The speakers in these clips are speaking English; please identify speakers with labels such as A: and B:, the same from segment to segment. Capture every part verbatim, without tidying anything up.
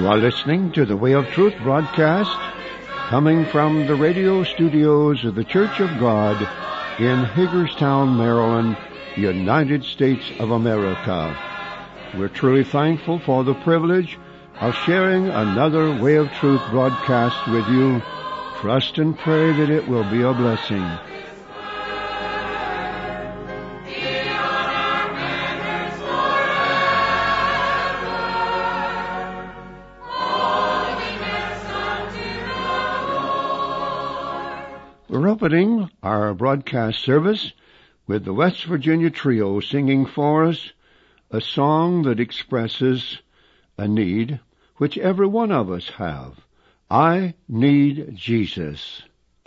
A: You are listening to the Way of Truth broadcast, coming from the radio studios of the Church of God in Hagerstown, Maryland, United States of America. We're truly thankful for the privilege of sharing another Way of Truth broadcast with you. Trust and pray that it will be a blessing. We're opening our broadcast service with the West Virginia Trio singing for us a song that expresses a need which every one of us have. I need Jesus.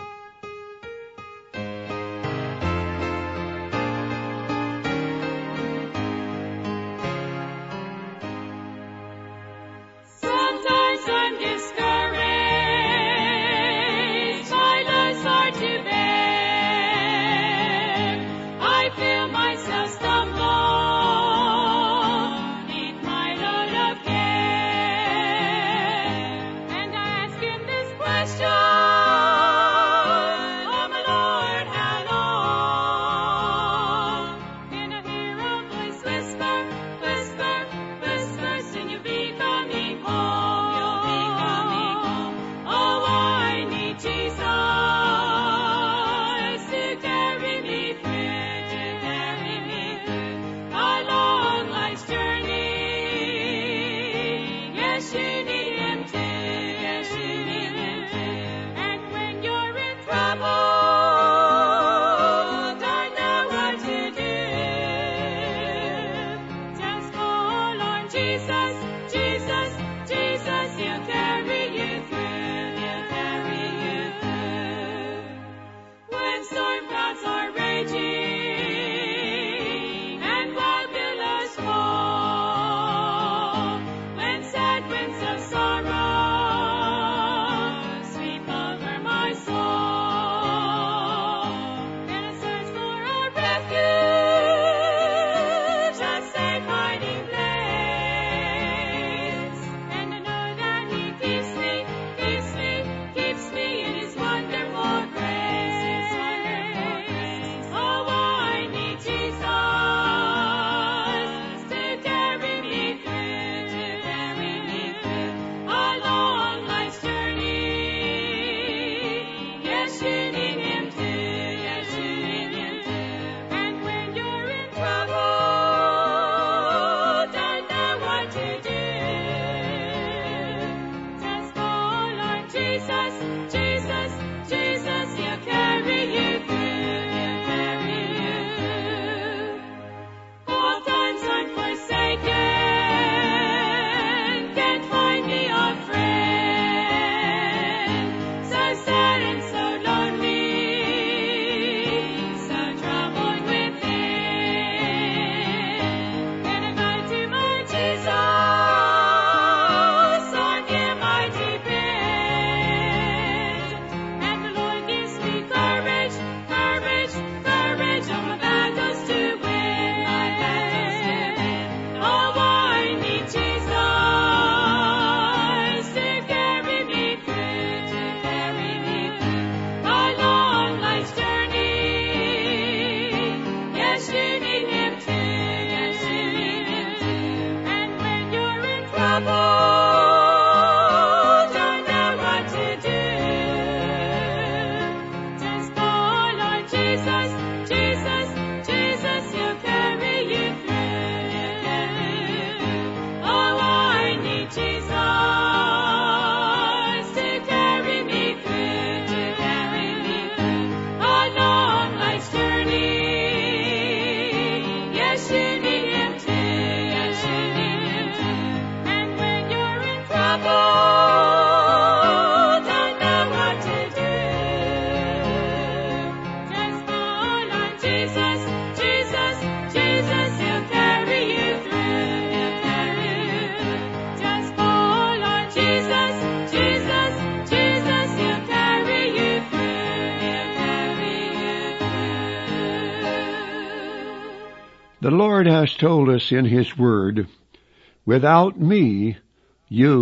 A: The Lord has told us in His Word, without me, you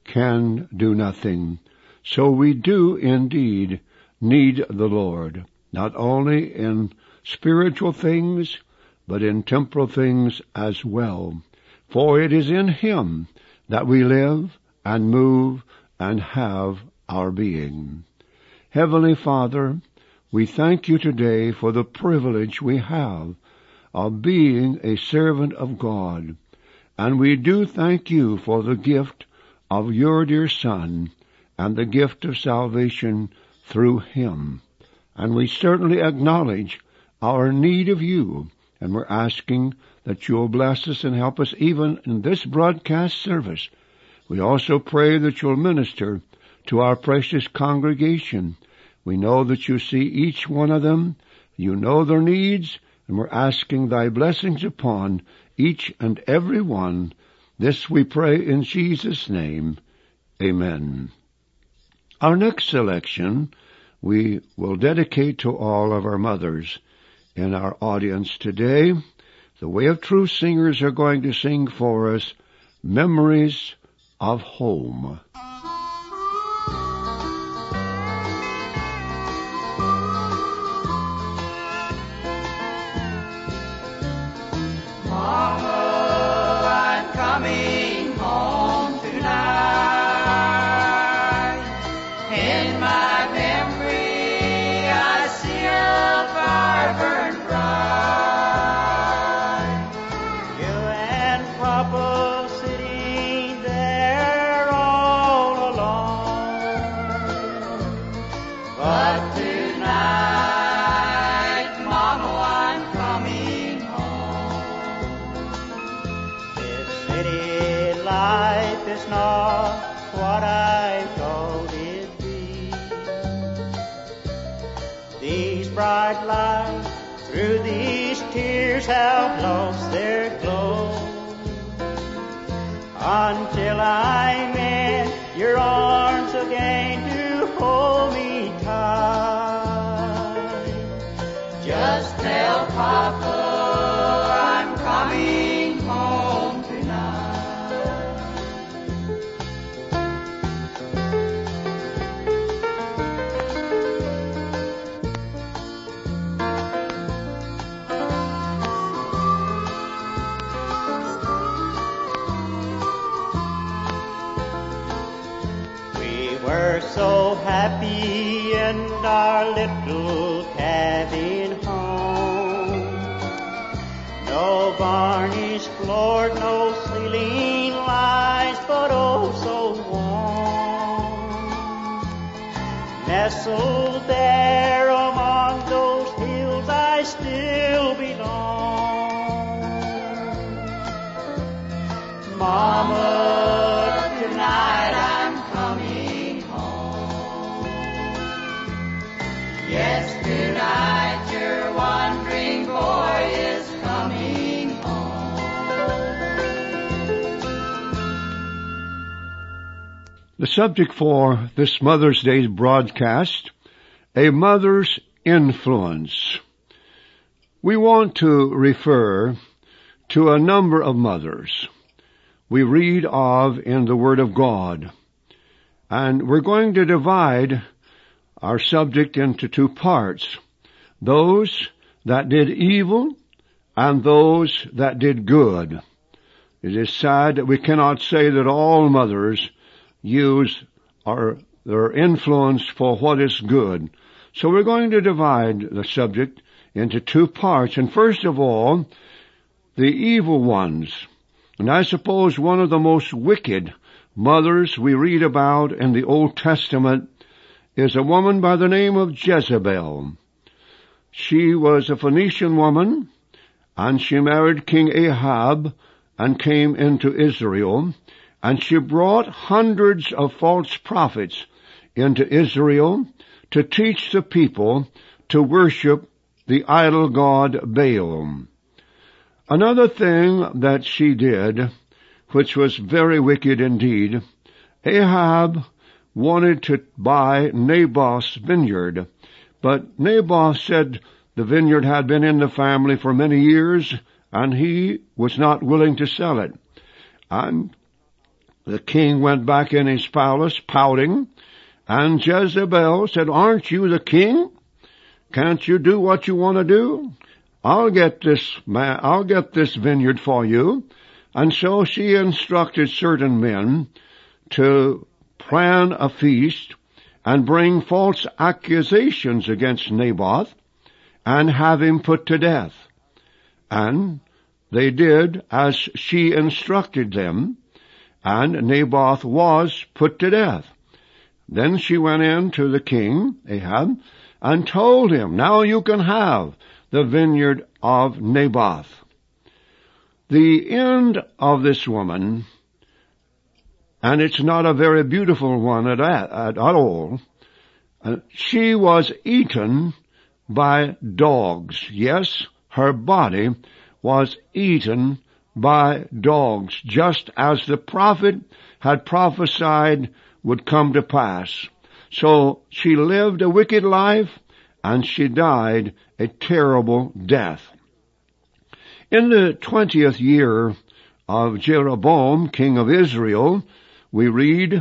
A: can do nothing. So we do indeed need the Lord, not only in spiritual things, but in temporal things as well. For it is in Him that we live and move and have our being. Heavenly Father, we thank you today for the privilege we have of being a servant of God, and we do thank you for the gift of your dear Son and the gift of salvation through Him. And we certainly acknowledge our need of you, and we're asking that you'll bless us and help us even in this broadcast service. We also pray that you'll minister to our precious congregation. We know that you see each one of them, you know their needs, and we're asking thy blessings upon each and every one. This we pray in Jesus' name. Amen. Our next selection we will dedicate to all of our mothers in our audience today. The Way of Truth singers are going to sing for us Memories of Home.
B: Bright lights through these tears have lost their glow, until I'm in your arms again to hold me tight. Just tell Papa I'm coming home tonight. We're so happy in our little cabin home. No varnished floor, no ceiling lights, but oh so warm. Nestled there among those hills I still belong. Mama, tonight I'm coming home. Yes, tonight your wandering boy is coming home.
A: The subject for this Mother's Day broadcast, a mother's influence. We want to refer to a number of mothers we read of in the Word of God. And we're going to divide our subject into two parts. Those that did evil and those that did good. It is sad that we cannot say that all mothers use our, their influence for what is good. So we're going to divide the subject into two parts. And first of all, the evil ones. And I suppose one of the most wicked mothers we read about in the Old Testament is a woman by the name of Jezebel. She was a Phoenician woman, and she married King Ahab and came into Israel, and she brought hundreds of false prophets into Israel to teach the people to worship the idol god Baal. Another thing that she did, which was very wicked indeed, Ahab wanted to buy Naboth's vineyard, but Naboth said the vineyard had been in the family for many years, and he was not willing to sell it. And the king went back in his palace pouting, and Jezebel said, "Aren't you the king? Can't you do what you want to do? I'll get this man, I'll get this vineyard for you." And so she instructed certain men to plan a feast and bring false accusations against Naboth and have him put to death. And they did as she instructed them, and Naboth was put to death. Then she went in to the king, Ahab, and told him, "Now you can have the vineyard of Naboth." The end of this woman, and it's not a very beautiful one at, at, at all, uh, she was eaten by dogs. Yes, her body was eaten by dogs, just as the prophet had prophesied would come to pass. So she lived a wicked life, and she died a terrible death. In the twentieth year of Jeroboam, king of Israel, we read,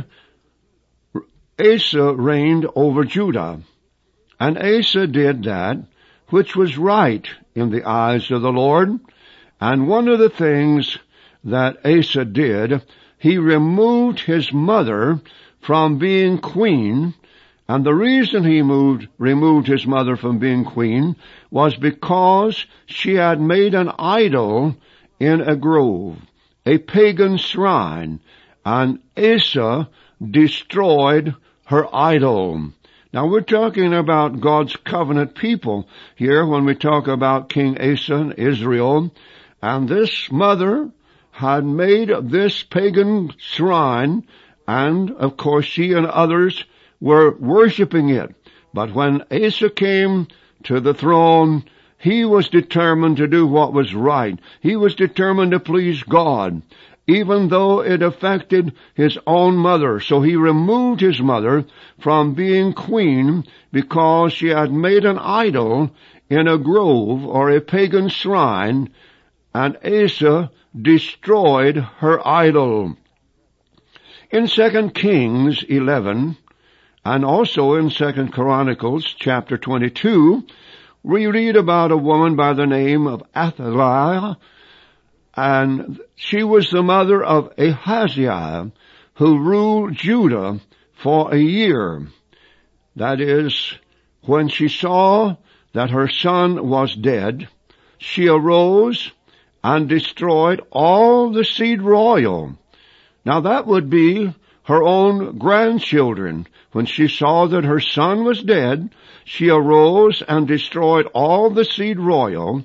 A: Asa reigned over Judah, and Asa did that which was right in the eyes of the Lord. And one of the things that Asa did, he removed his mother from being queen, and the reason he moved, removed his mother from being queen was because she had made an idol in a grove, a pagan shrine, and Asa destroyed her idol. Now we're talking about God's covenant people here when we talk about King Asa and Israel, and this mother had made this pagan shrine, and of course she and others were worshiping it. But when Asa came to the throne, he was determined to do what was right. He was determined to please God, even though it affected his own mother. So he removed his mother from being queen because she had made an idol in a grove or a pagan shrine, and Asa destroyed her idol. In Second Kings eleven, and also in Second Chronicles chapter twenty-two, we read about a woman by the name of Athaliah, and she was the mother of Ahaziah, who ruled Judah for a year. That is, when she saw that her son was dead, she arose and destroyed all the seed royal. Now that would be her own grandchildren. When she saw that her son was dead, she arose and destroyed all the seed royal,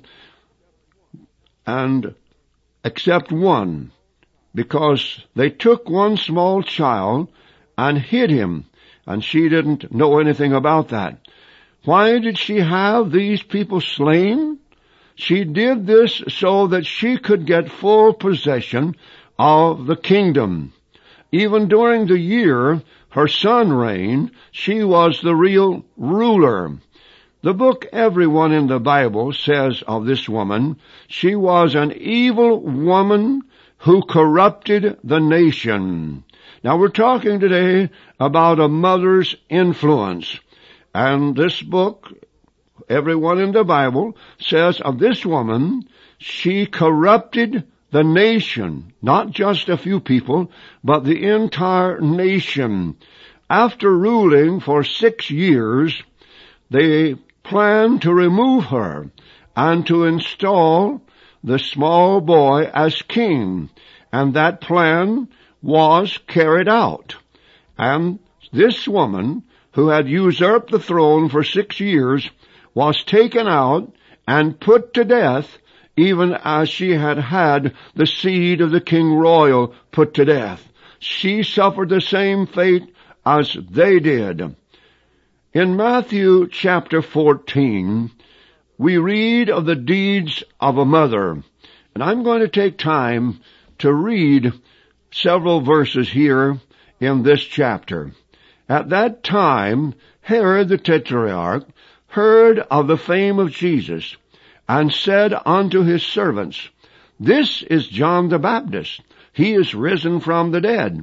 A: and except one, because they took one small child and hid him, and she didn't know anything about that. Why did she have these people slain? She did this so that she could get full possession of the kingdom. Even during the year her son reigned, she was the real ruler. The book Everyone in the Bible says of this woman, she was an evil woman who corrupted the nation. Now we're talking today about a mother's influence. And this book, Everyone in the Bible, says of this woman, she corrupted the nation, not just a few people, but the entire nation. After ruling for six years, they planned to remove her and to install the small boy as king. And that plan was carried out. And this woman, who had usurped the throne for six years, was taken out and put to death, even as she had had the seed of the king royal put to death. She suffered the same fate as they did. In Matthew chapter fourteen, we read of the deeds of a mother. And I'm going to take time to read several verses here in this chapter. At that time, Herod the Tetrarch heard of the fame of Jesus, and said unto his servants, This is John the Baptist. He is risen from the dead,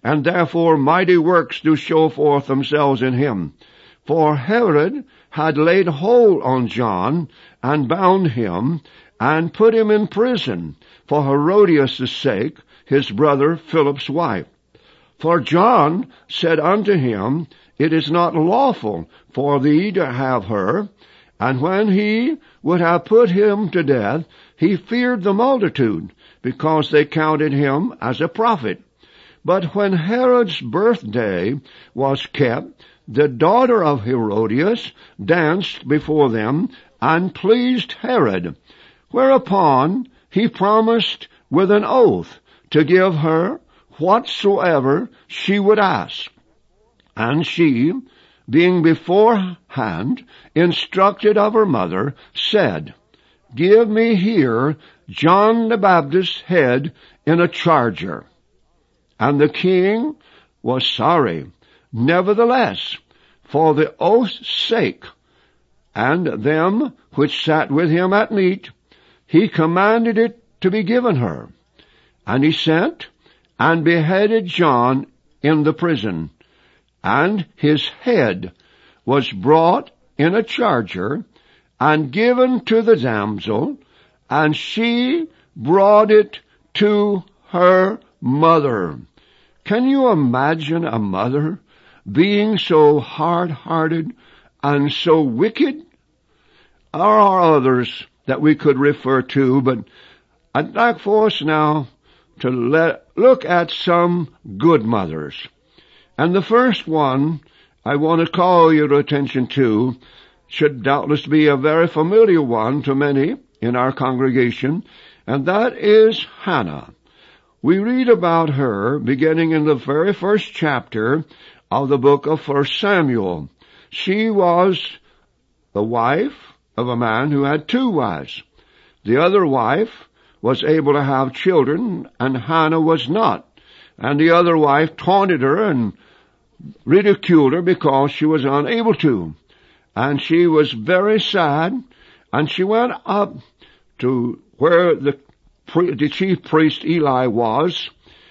A: and therefore mighty works do show forth themselves in him. For Herod had laid hold on John, and bound him, and put him in prison, for Herodias' sake, his brother Philip's wife. For John said unto him, It is not lawful for thee to have her. And when he would have put him to death, he feared the multitude, because they counted him as a prophet. But when Herod's birthday was kept, the daughter of Herodias danced before them, and pleased Herod. Whereupon he promised with an oath to give her whatsoever she would ask. And she, being beforehand instructed of her mother, said, Give me here John the Baptist's head in a charger. And the king was sorry, nevertheless, for the oath's sake, and them which sat with him at meat, he commanded it to be given her. And he sent and beheaded John in the prison, and his head was brought in a charger, and given to the damsel, and she brought it to her mother. Can you imagine a mother being so hard-hearted and so wicked? There are others that we could refer to, but I'd like for us now to let, look at some good mothers. And the first one I want to call your attention to should doubtless be a very familiar one to many in our congregation, and that is Hannah. We read about her beginning in the very first chapter of the book of First Samuel. She was the wife of a man who had two wives. The other wife was able to have children, and Hannah was not. And the other wife taunted her and ridiculed her because she was unable to. And she was very sad, and she went up to where the, the chief priest Eli was,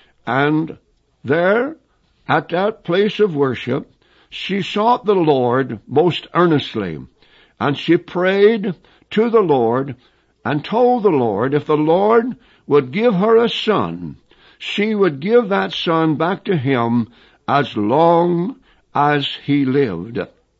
A: and there, at that place of worship, she sought the Lord most earnestly, and she prayed to the Lord and told the Lord if the Lord would give her a son, she would give that son back to him as long as he lived.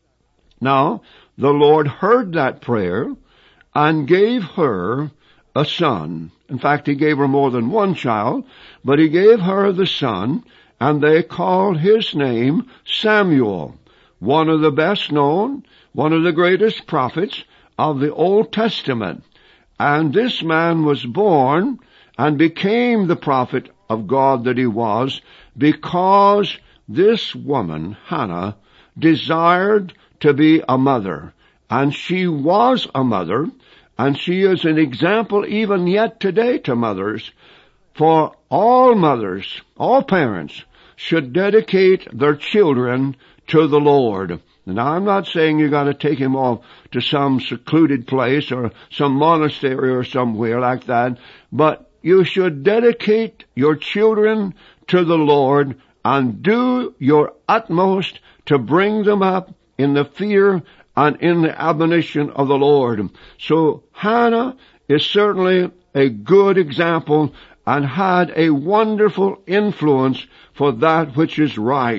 A: Now, the Lord heard that prayer and gave her a son. In fact, he gave her more than one child, but he gave her the son, and they called his name Samuel, one of the best known, one of the greatest prophets of the Old Testament. And this man was born and became the prophet of God that he was, because this woman, Hannah, desired to be a mother. And she was a mother, and she is an example even yet today to mothers. For all mothers, all parents, should dedicate their children to the Lord. Now, I'm not saying you got to take him off to some secluded place or some monastery or somewhere like that, but you should dedicate your children to the Lord and do your utmost to bring them up in the fear and in the admonition of the Lord. So Hannah is certainly a good example and had a wonderful influence for that which is right.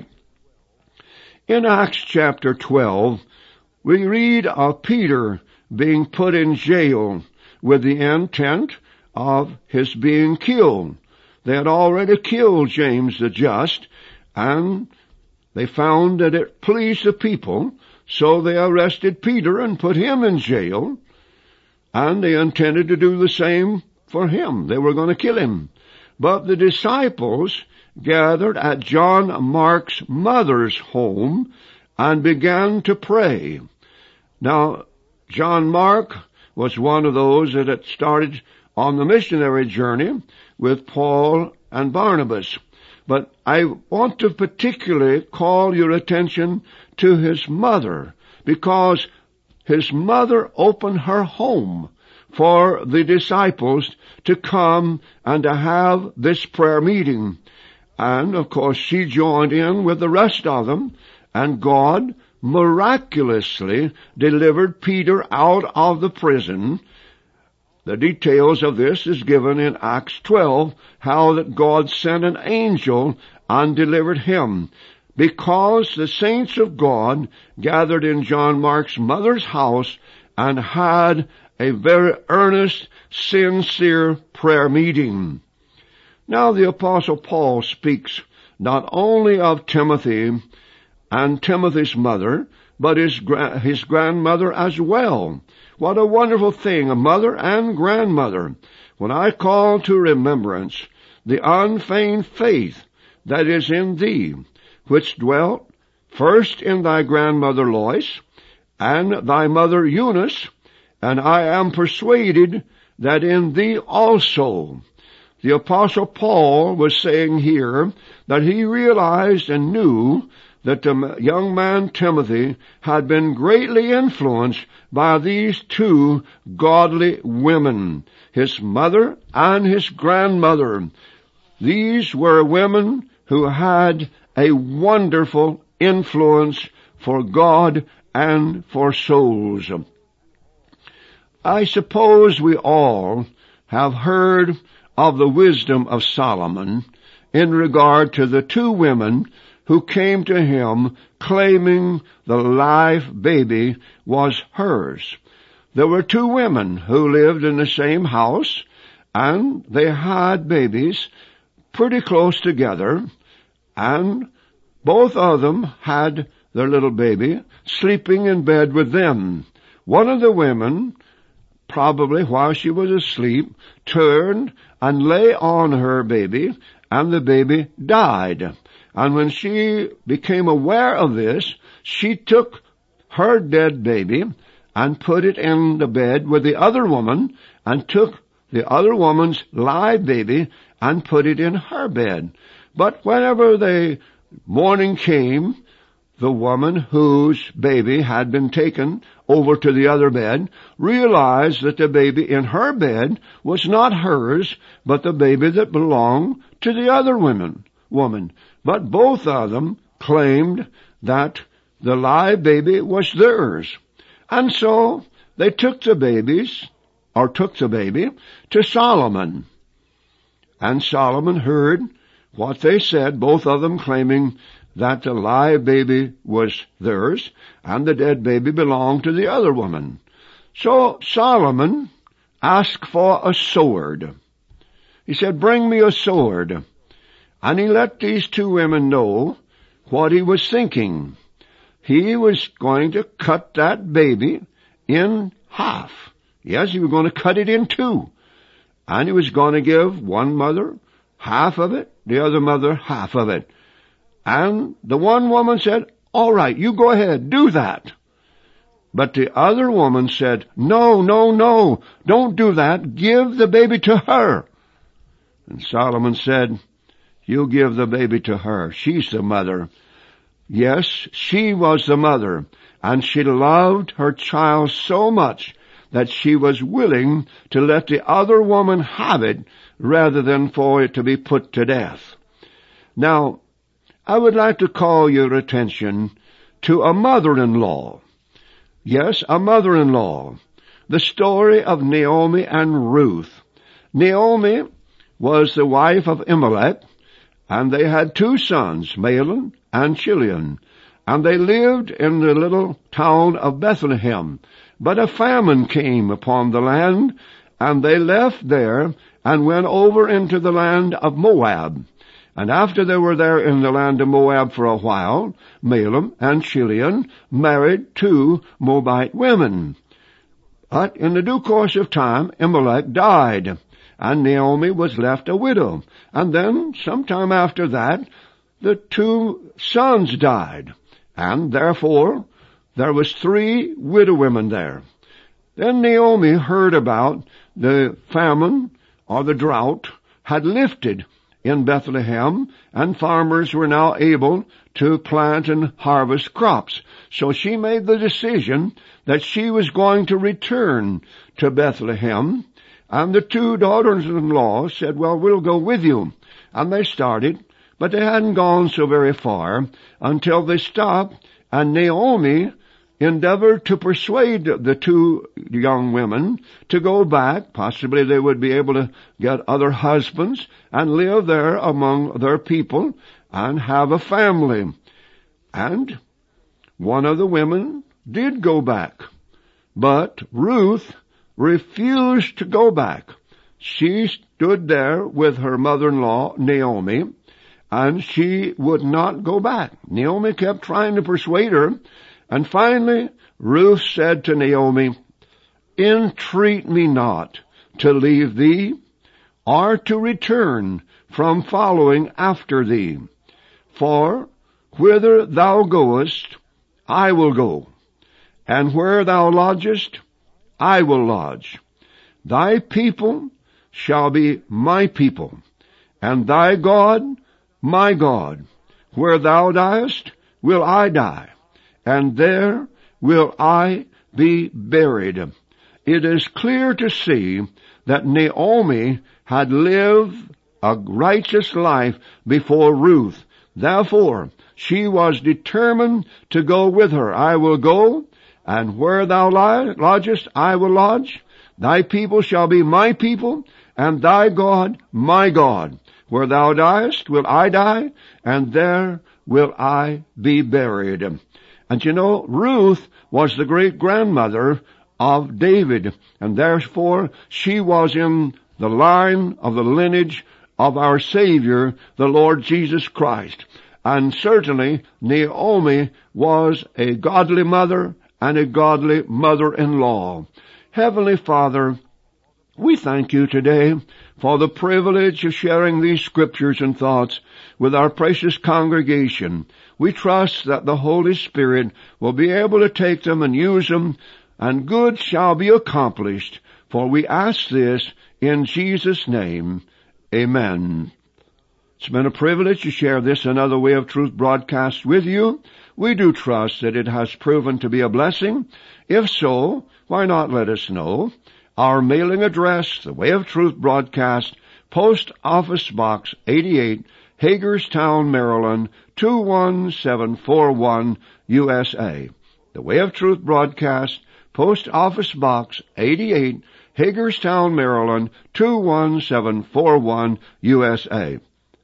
A: In Acts chapter twelve, we read of Peter being put in jail with the intent of his being killed. They had already killed James the Just, and they found that it pleased the people, so they arrested Peter and put him in jail, and they intended to do the same for him. They were going to kill him. But the disciples gathered at John Mark's mother's home and began to pray. Now, John Mark was one of those that had started on the missionary journey with Paul and Barnabas. But I want to particularly call your attention to his mother, because his mother opened her home for the disciples to come and to have this prayer meeting. And, of course, she joined in with the rest of them, and God miraculously delivered Peter out of the prison. The details of this is given in Acts twelve, how that God sent an angel and delivered him, because the saints of God gathered in John Mark's mother's house and had a very earnest, sincere prayer meeting. Now the Apostle Paul speaks not only of Timothy and Timothy's mother, but his, gra- his grandmother as well. What a wonderful thing, a mother and grandmother. When I call to remembrance the unfeigned faith that is in thee, which dwelt first in thy grandmother Lois, and thy mother Eunice, and I am persuaded that in thee also. The Apostle Paul was saying here that he realized and knew that the young man Timothy had been greatly influenced by these two godly women, his mother and his grandmother. These were women who had a wonderful influence for God and for souls. I suppose we all have heard of the wisdom of Solomon in regard to the two women who came to him claiming the live baby was hers. There were two women who lived in the same house, and they had babies pretty close together, and both of them had their little baby sleeping in bed with them. One of the women, probably while she was asleep, turned and lay on her baby, and the baby died. And when she became aware of this, she took her dead baby and put it in the bed with the other woman, and took the other woman's live baby and put it in her bed. But whenever the morning came, the woman whose baby had been taken over to the other bed realized that the baby in her bed was not hers, but the baby that belonged to the other woman. woman. But both of them claimed that the live baby was theirs. And so they took the babies, or took the baby, to Solomon. And Solomon heard what they said, both of them claiming that the live baby was theirs, and the dead baby belonged to the other woman. So Solomon asked for a sword. He said, "Bring me a sword." And he let these two women know what he was thinking. He was going to cut that baby in half. Yes, he was going to cut it in two. And he was going to give one mother half of it, the other mother half of it. And the one woman said, "All right, you go ahead, do that." But the other woman said, "No, no, no, don't do that. Give the baby to her." And Solomon said, "You give the baby to her. She's the mother." Yes, she was the mother, and she loved her child so much that she was willing to let the other woman have it rather than for it to be put to death. Now, I would like to call your attention to a mother-in-law. Yes, a mother-in-law. The story of Naomi and Ruth. Naomi was the wife of Elimelech, and they had two sons, Mahlon and Chilion, and they lived in the little town of Bethlehem. But a famine came upon the land, and they left there and went over into the land of Moab. And after they were there in the land of Moab for a while, Mahlon and Chilion married two Moabite women. But in the due course of time, Elimelech died, and Naomi was left a widow. And then, sometime after that, the two sons died, and therefore there was three widow women there. Then Naomi heard about the famine, or the drought, had lifted in Bethlehem, and farmers were now able to plant and harvest crops. So she made the decision that she was going to return to Bethlehem, and the two daughters-in-law said, "Well, we'll go with you." And they started, But they hadn't gone so very far until they stopped, and Naomi endeavored to persuade the two young women to go back. Possibly they would be able to get other husbands and live there among their people and have a family. And one of the women did go back, but Ruth refused to go back. She stood there with her mother-in-law, Naomi, and she would not go back. Naomi kept trying to persuade her, and finally Ruth said to Naomi, "Entreat me not to leave thee, or to return from following after thee. For whither thou goest, I will go, and where thou lodgest, I will lodge. Thy people shall be my people, and thy God my God. Where thou diest, will I die, and there will I be buried." It is clear to see that Naomi had lived a righteous life before Ruth. Therefore, she was determined to go with her. "I will go, and where thou lodgest, I will lodge. Thy people shall be my people, and thy God my God. Where thou diest, will I die, and there will I be buried." And you know, Ruth was the great-grandmother of David, and therefore she was in the line of the lineage of our Savior, the Lord Jesus Christ. And certainly Naomi was a godly mother and a godly mother-in-law. Heavenly Father, we thank you today for the privilege of sharing these scriptures and thoughts with our precious congregation. We trust that the Holy Spirit will be able to take them and use them, and good shall be accomplished. For we ask this in Jesus' name. Amen. It's been a privilege to share this Another Way of Truth broadcast with you. We do trust that it has proven to be a blessing. If so, why not let us know? Our mailing address, The Way of Truth Broadcast, Post Office Box eighty-eight, Hagerstown, Maryland, two one seven four one, U S A. The Way of Truth Broadcast, Post Office Box eighty-eight, Hagerstown, Maryland, two one seven four one, U S A.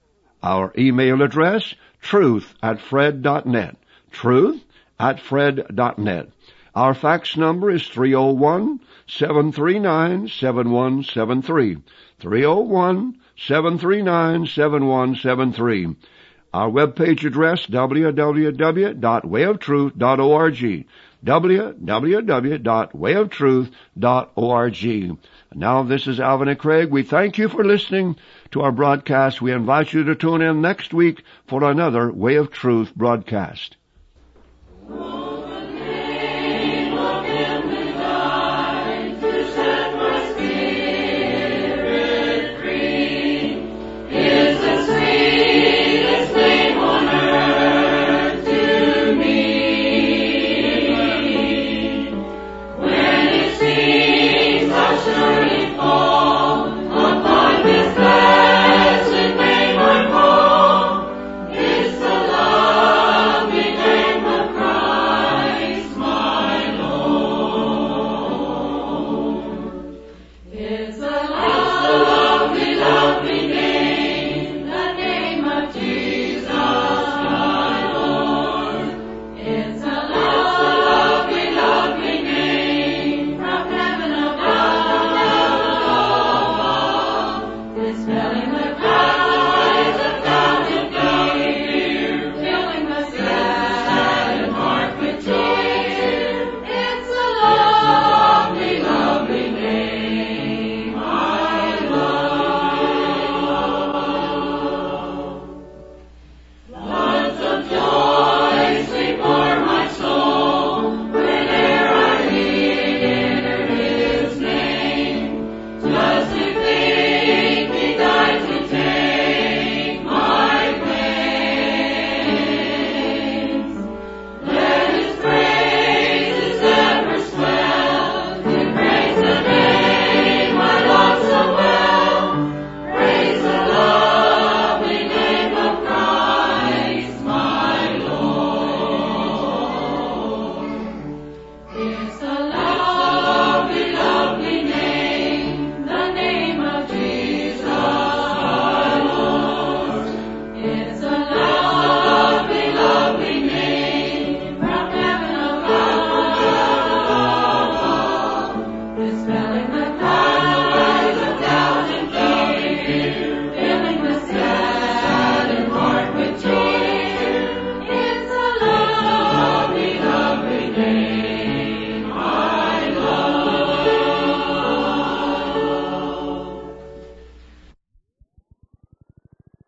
A: Our email address, truth at fred dot net. Truth at fred dot net. Our fax number is three oh one, seven three nine, seven one seven three. three oh one, seven three nine, seven one seven three. Our webpage address, w w w dot way of truth dot org. w w w dot way of truth dot org. Now, this is Alvin and Craig. We thank you for listening to our broadcast. We invite you to tune in next week for another Way of Truth broadcast.